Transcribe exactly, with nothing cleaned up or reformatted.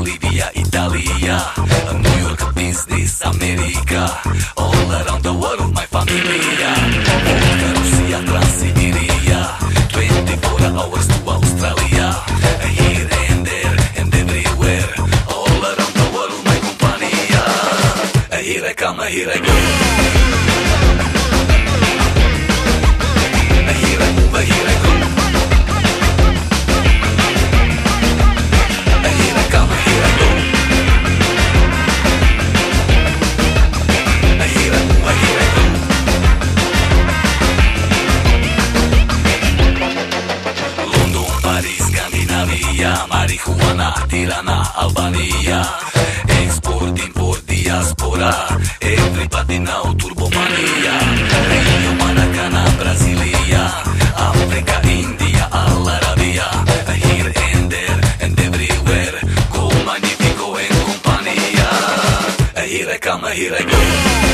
Bolivia, Italia, New York, business, America, all around the world, my familia. Vodka, Russia, Transsiberia, twenty-four hours to Australia, here and there and everywhere, all around the world, my compania. Here I come, here I go. Here I move, here I go. Here I come, here I go. Here I move, here I go. London, Paris, Scandinavia, marijuana, Tirana, Albania, export, import, diaspora, everybody now turbomania. Rio, Maracana, Brasilia, Africa, India, Al Arabia, here and there and everywhere, go magnifico and compania. Here I come, here I go.